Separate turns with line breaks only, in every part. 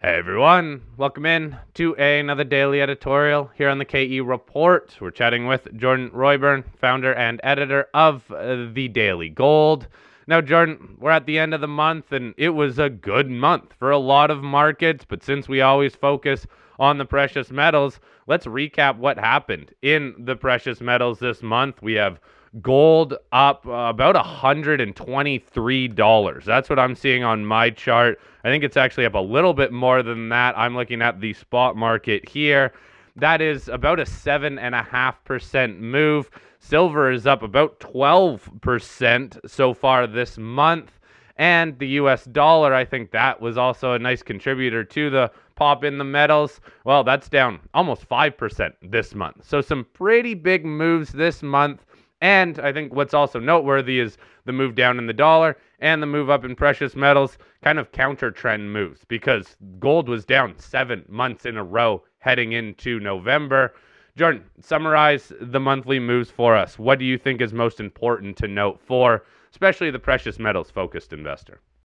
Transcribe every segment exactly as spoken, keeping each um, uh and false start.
Hey everyone, welcome in to another daily editorial here on the K E Report. We're chatting with Jordan Royburn, founder and editor of uh, The Daily Gold. Now, Jordan, we're at the end of the month, and it was a good month for a lot of markets, but since we always focus on the precious metals, let's recap what happened in the precious metals this month. We have gold up uh, about one hundred twenty-three dollars. That's what I'm seeing on my chart. I think it's actually up a little bit more than that. I'm looking at the spot market here. That is about a seven point five percent move. Silver is up about twelve percent so far this month. And the U S dollar, I think that was also a nice contributor to the pop in the metals. Well, that's down almost five percent this month. So some pretty big moves this month. And I think what's also noteworthy is the move down in the dollar and the move up in precious metals, kind of counter trend moves, because gold was down seven months in a row heading into November. Jordan, summarize the monthly moves for us. What do you think is most important to note for especially the precious metals focused investor?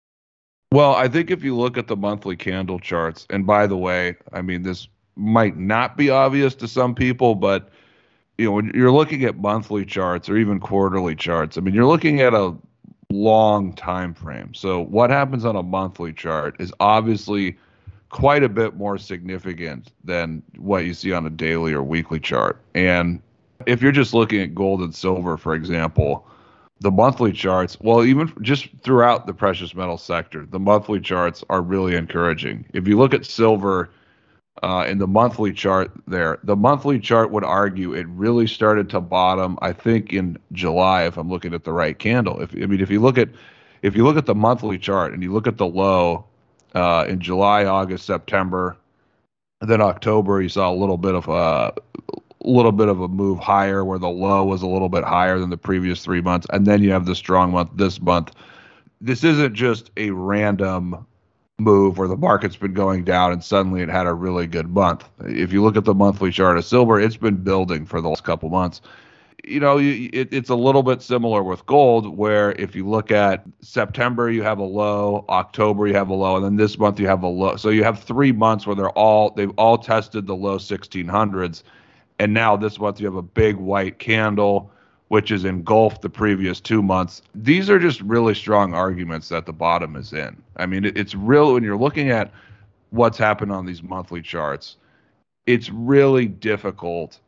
Well, I think if you look at the monthly candle charts, and by the way, I mean, this might not be obvious to some people, but you know, when you're looking at monthly charts or even quarterly charts, I mean, you're looking at a long time frame. So what happens on a monthly chart is obviously quite a bit more significant than what you see on a daily or weekly chart. And if you're just looking at gold and silver, for example, the monthly charts, well, even just throughout the precious metal sector, the monthly charts are really encouraging. If you look at silver, Uh, in the monthly chart there, the monthly chart would argue it really started to bottom, I think, in July, if I'm looking at the right candle. If I mean, if you look at if you look at the monthly chart and you look at the low uh, in July, August, September, and then October, you saw a little bit of a a little bit of a move higher where the low was a little bit higher than the previous three months, and then you have the strong month this month. This isn't just a random move where the market's been going down and suddenly it had a really good month. If you look at the monthly chart of silver, it's been building for the last couple months. You know, it, it's a little bit similar with gold, where if you look at September, you have a low, October, you have a low, and then this month you have a low. So you have three months where they're all, they've all tested the low sixteen hundreds. And now this month you have a big white candle, which has engulfed the previous two months. These are just really strong arguments that the bottom is in. I mean, it's real when you're looking at what's happened on these monthly charts, it's really difficult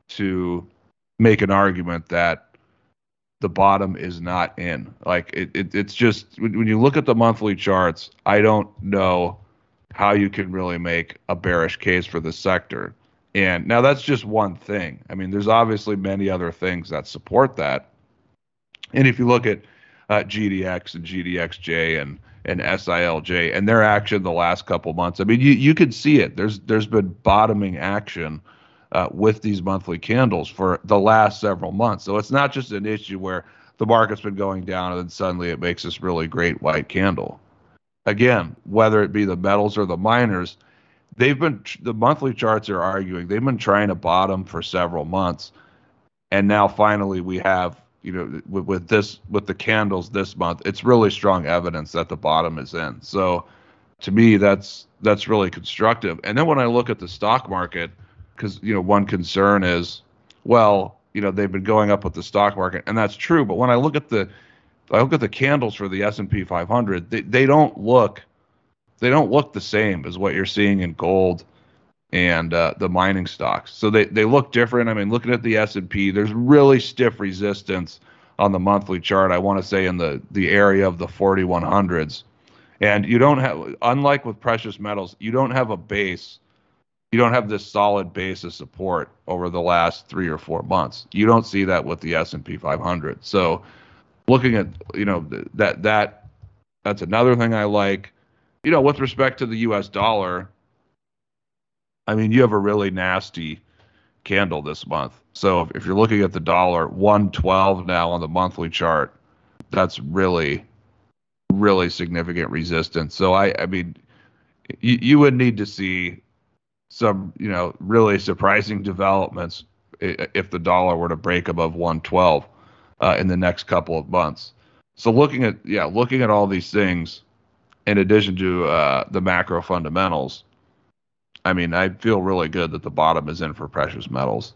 to make an argument that the bottom is not in. Like, it, it it's just, when you look at the monthly charts, I don't know how you can really make a bearish case for the sector. And now that's just one thing. I mean, there's obviously many other things that support that. And if you look at uh, G D X and G D X J and and S I L J and their action the last couple months, I mean, you you could see it. There's there's been bottoming action uh, with these monthly candles for the last several months. So it's not just an issue where the market's been going down and then suddenly it makes this really great white candle. Again, whether it be the metals or the miners, they've been, the monthly charts are arguing they've been trying to bottom for several months, and now finally we have, you know, with, with this, with the candles this month, it's really strong evidence that the bottom is in. So to me, that's that's really constructive. And then when I look at the stock market, because you know, one concern is, well, you know, they've been going up with the stock market, and that's true. But when I look at the I look at the candles for the S and P five hundred, they they don't look they don't look the same as what you're seeing in gold and uh, the mining stocks. So they, they look different. I mean, looking at the S and P, there's really stiff resistance on the monthly chart. I want to say in the, the area of the forty-one hundreds. And you don't have, unlike with precious metals, you don't have a base. You don't have this solid base of support over the last three or four months. You don't see that with the S and P five hundred. So looking at, you know, that, that, that's another thing I like. You know, with respect to the U S dollar, I mean, you have a really nasty candle this month. So if, if you're looking at the dollar, one twelve now on the monthly chart, that's really, really significant resistance. So I, I mean, you, you would need to see some, you know, really surprising developments if the dollar were to break above one twelve uh, in the next couple of months. So looking at, yeah, looking at all these things, in addition to uh, the macro fundamentals, I mean, I feel really good that the bottom is in for precious metals.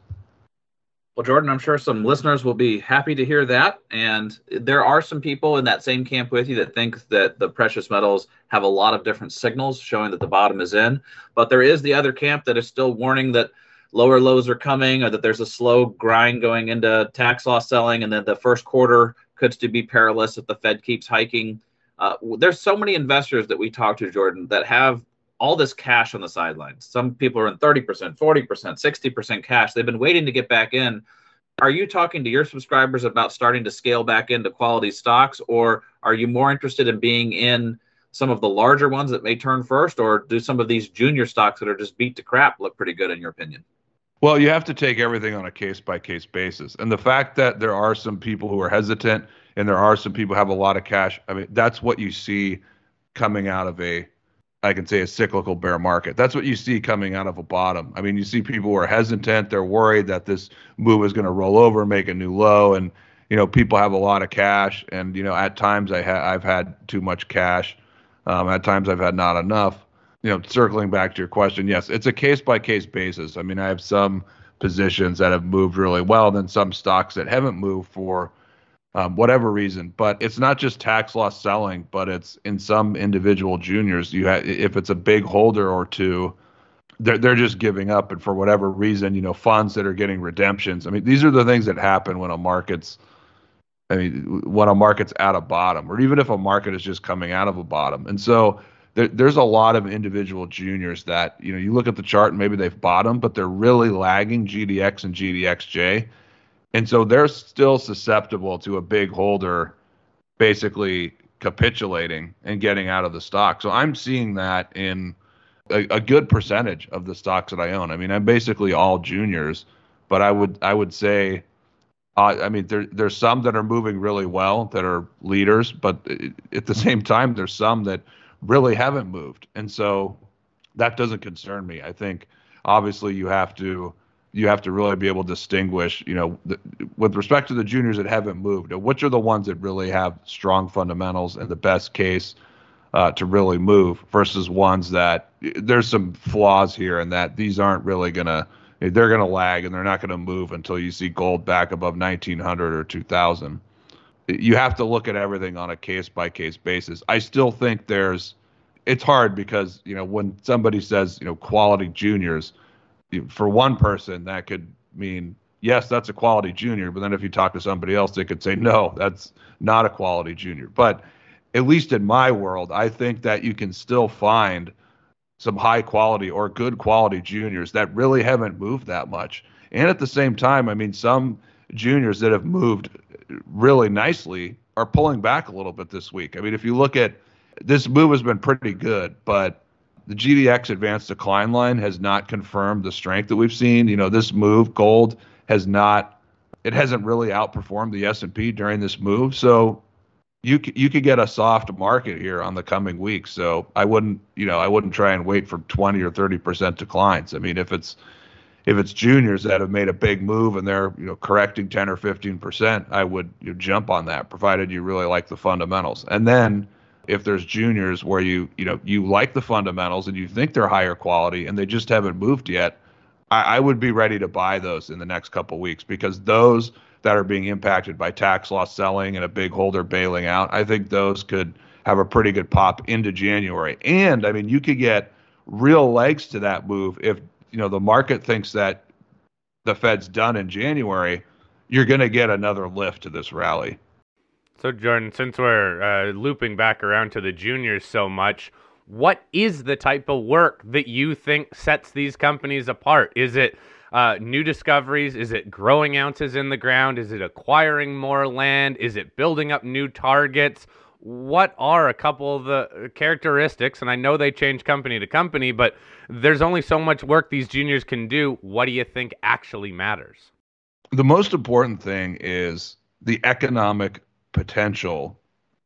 Well, Jordan, I'm sure some listeners will be happy to hear that. And there are some people in that same camp with you that think that the precious metals have a lot of different signals showing that the bottom is in. But there is the other camp that is still warning that lower lows are coming, or that there's a slow grind going into tax loss selling, and that the first quarter could still be perilous if the Fed keeps hiking. Uh, there's so many investors that we talk to, Jordan, that have all this cash on the sidelines. Some people are in thirty percent, forty percent, sixty percent cash. They've been waiting to get back in. Are you talking to your subscribers about starting to scale back into quality stocks, or are you more interested in being in some of the larger ones that may turn first, or do some of these junior stocks that are just beat to crap look pretty good in your opinion?
Well, you have to take everything on a case-by-case basis. And the fact that there are some people who are hesitant and there are some people who have a lot of cash, I mean, that's what you see coming out of a, I can say, a cyclical bear market. That's what you see coming out of a bottom. I mean, you see people who are hesitant. They're worried that this move is going to roll over, make a new low. And, you know, people have a lot of cash. And, you know, at times I ha- I've had too much cash. Um, at times I've had not enough. You know, circling back to your question, yes, it's a case-by-case basis. I mean, I have some positions that have moved really well, then some stocks that haven't moved for um, whatever reason. But it's not just tax loss selling, but it's in some individual juniors. You have, if it's a big holder or two, they're they're just giving up, and for whatever reason, you know, funds that are getting redemptions. I mean, these are the things that happen when a market's, I mean, when a market's at a bottom, or even if a market is just coming out of a bottom, and so. There, there's a lot of individual juniors that, you know, you look at the chart and maybe they've bottomed, but they're really lagging G D X and G D X J. And so they're still susceptible to a big holder basically capitulating and getting out of the stock. So I'm seeing that in a, a good percentage of the stocks that I own. I mean, I'm basically all juniors, but I would I would say, uh, I mean, there there's some that are moving really well that are leaders, but at the same time, there's some that really haven't moved. And so that doesn't concern me. I think obviously you have to you have to really be able to distinguish, you know, the, with respect to the juniors that haven't moved, which are the ones that really have strong fundamentals and the best case uh, to really move versus ones that there's some flaws here and that these aren't really going to, they're going to lag and they're not going to move until you see gold back above nineteen hundred or two thousand. You have to look at everything on a case-by-case basis. I still think there's, it's hard because, you know, when somebody says, you know, quality juniors, for one person, that could mean, yes, that's a quality junior. But then if you talk to somebody else, they could say, no, that's not a quality junior. But at least in my world, I think that you can still find some high quality or good quality juniors that really haven't moved that much. And at the same time, I mean, some juniors that have moved really nicely are pulling back a little bit this week. I mean, if you look at this move has been pretty good, but the G D X advanced decline line has not confirmed the strength that we've seen. You know, this move, gold has not, it hasn't really outperformed the S and P during this move. So you you could get a soft market here on the coming weeks. So I wouldn't, you know, I wouldn't try and wait for twenty or thirty percent declines. I mean, if it's If it's juniors that have made a big move and they're, you know, correcting ten or fifteen percent, I would, you know, jump on that, provided you really like the fundamentals. And then if there's juniors where you, you know, you like the fundamentals and you think they're higher quality and they just haven't moved yet, I, I would be ready to buy those in the next couple of weeks, because those that are being impacted by tax loss selling and a big holder bailing out, I think those could have a pretty good pop into January. And I mean, you could get real legs to that move if, you know, the market thinks that the Fed's done in January, you're going to get another lift to this rally.
So, Jordan, since we're uh, looping back around to the juniors so much, what is the type of work that you think sets these companies apart? Is it uh, new discoveries? Is it growing ounces in the ground? Is it acquiring more land? Is it building up new targets? What are a couple of the characteristics? And I know they change company to company, but there's only so much work these juniors can do. What do you think actually matters?
The most important thing is the economic potential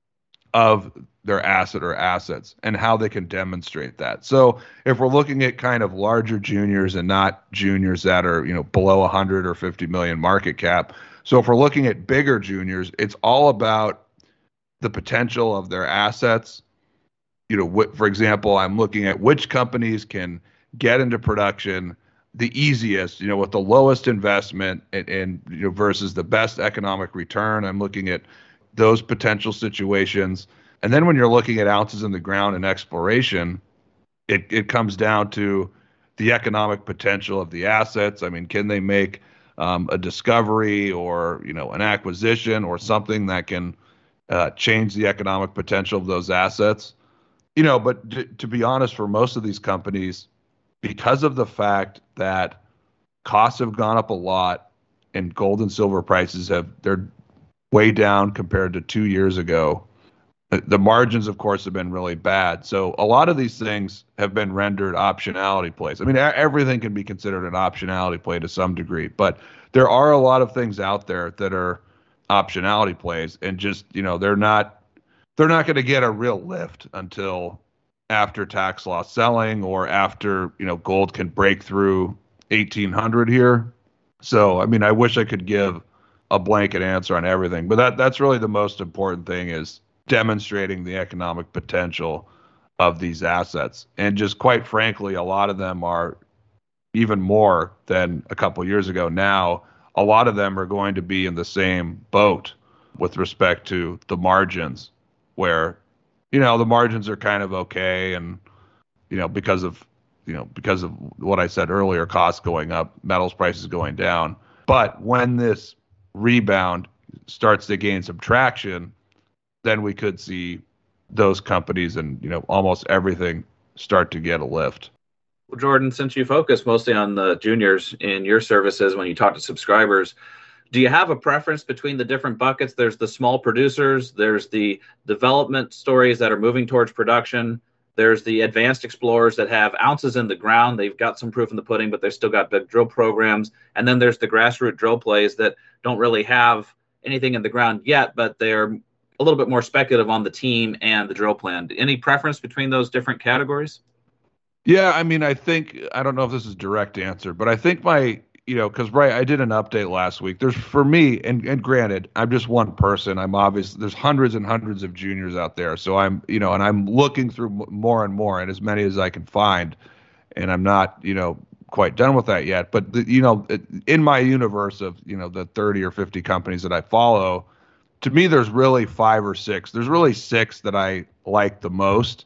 of their asset or assets and how they can demonstrate that. So if we're looking at kind of larger juniors and not juniors that are, you know, below one hundred or fifty million market cap. So if we're looking at bigger juniors, it's all about the potential of their assets, you know, wh- for example, I'm looking at which companies can get into production the easiest, you know, with the lowest investment and, and you know, versus the best economic return. I'm looking at those potential situations. And then when you're looking at ounces in the ground and exploration, it, it comes down to the economic potential of the assets. I mean, can they make um, a discovery or, you know, an acquisition or something that can uh, change the economic potential of those assets? You know, but to, to be honest, for most of these companies, because of the fact that costs have gone up a lot and gold and silver prices have, they're way down compared to two years ago. The margins, of course, have been really bad. So a lot of these things have been rendered optionality plays. I mean, everything can be considered an optionality play to some degree, but there are a lot of things out there that are optionality plays, and just, you know, they're not they're not going to get a real lift until after tax loss selling or after, you know, gold can break through eighteen hundred here. So, I mean, I wish I could give a blanket answer on everything, but that that's really the most important thing, is demonstrating the economic potential of these assets. And just quite frankly, a lot of them are even more than a couple of years ago now. A lot of them are going to be in the same boat with respect to the margins, where, you know, the margins are kind of okay. And, you know, because of, you know, because of what I said earlier, costs going up, metals prices going down. But when this rebound starts to gain some traction, then we could see those companies and, you know, almost everything start to get a lift.
Well, Jordan, since you focus mostly on the juniors in your services when you talk to subscribers, do you have a preference between the different buckets? There's the small producers, there's the development stories that are moving towards production, there's the advanced explorers that have ounces in the ground. They've got some proof in the pudding, but they've still got big drill programs. And then there's the grassroots drill plays that don't really have anything in the ground yet, but they're a little bit more speculative on the team and the drill plan. Any preference between those different categories?
Yeah, I mean, I think, I don't know if this is a direct answer, but I think my, you know, because, right, I did an update last week. There's, for me, and, and granted, I'm just one person. I'm obviously, there's hundreds and hundreds of juniors out there. So I'm, you know, and I'm looking through more and more, and as many as I can find. And I'm not, you know, quite done with that yet. But, the, you know, in my universe of, you know, the thirty or fifty companies that I follow, to me, there's really five or six. There's really six that I like the most,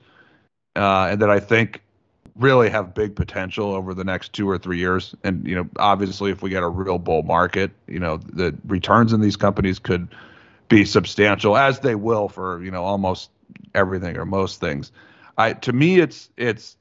uh, and that I think really have big potential over the next two or three years. And, you know, obviously, if we get a real bull market, you know, the returns in these companies could be substantial, as they will for, you know, almost everything or most things. I, to me, it's it's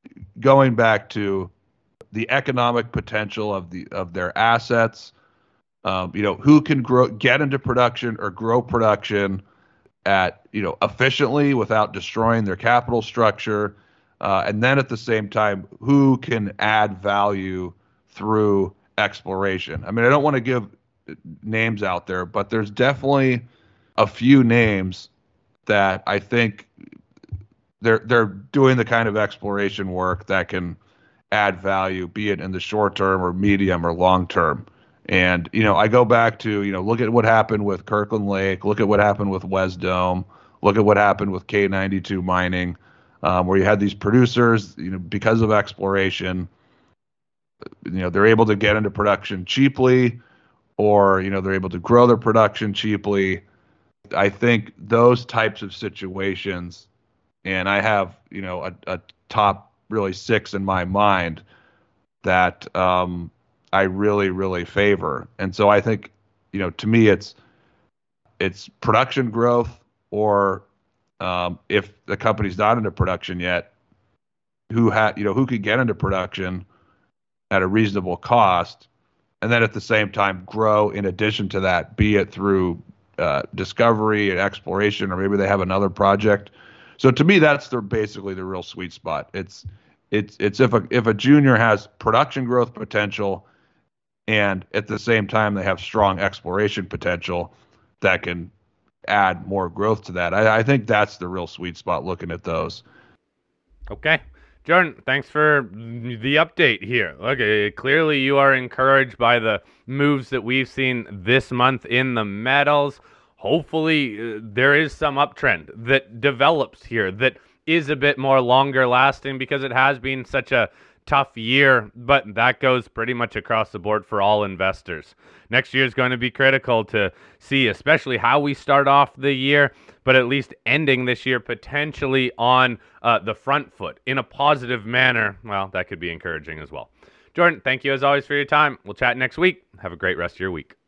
going back to the economic potential of the of their assets. Um, you know, who can grow, get into production or grow production at, you know, efficiently without destroying their capital structure. Uh, and then at the same time, who can add value through exploration? I mean, I don't want to give names out there, but there's definitely a few names that I think they're they're doing the kind of exploration work that can add value, be it in the short term or medium or long term. And, you know, I go back to, you know, look at what happened with Kirkland Lake, look at what happened with Wesdome, look at what happened with K ninety-two mining, um, where you had these producers, you know, because of exploration, you know, they're able to get into production cheaply, or, you know, they're able to grow their production cheaply. I think those types of situations, and I have, you know, a, a top really six in my mind that, um, I really, really favor. And so I think, you know, to me, it's it's production growth, or um, if the company's not into production yet, who had, you know, who could get into production at a reasonable cost, and then at the same time grow in addition to that, be it through uh, discovery and exploration, or maybe they have another project. So to me, that's the basically the real sweet spot. It's it's it's if a if a junior has production growth potential, and at the same time they have strong exploration potential that can add more growth to that. I, I think that's the real sweet spot looking at those.
Okay. Jordan, thanks for the update here. Look, uh, clearly you are encouraged by the moves that we've seen this month in the metals. Hopefully uh, there is some uptrend that develops here that is a bit more longer lasting because it has been such a tough year, but that goes pretty much across the board for all investors. Next year is going to be critical to see, especially how we start off the year, but at least ending this year potentially on uh, the front foot in a positive manner. Well, that could be encouraging as well. Jordan, thank you as always for your time. We'll chat next week. Have a great rest of your week.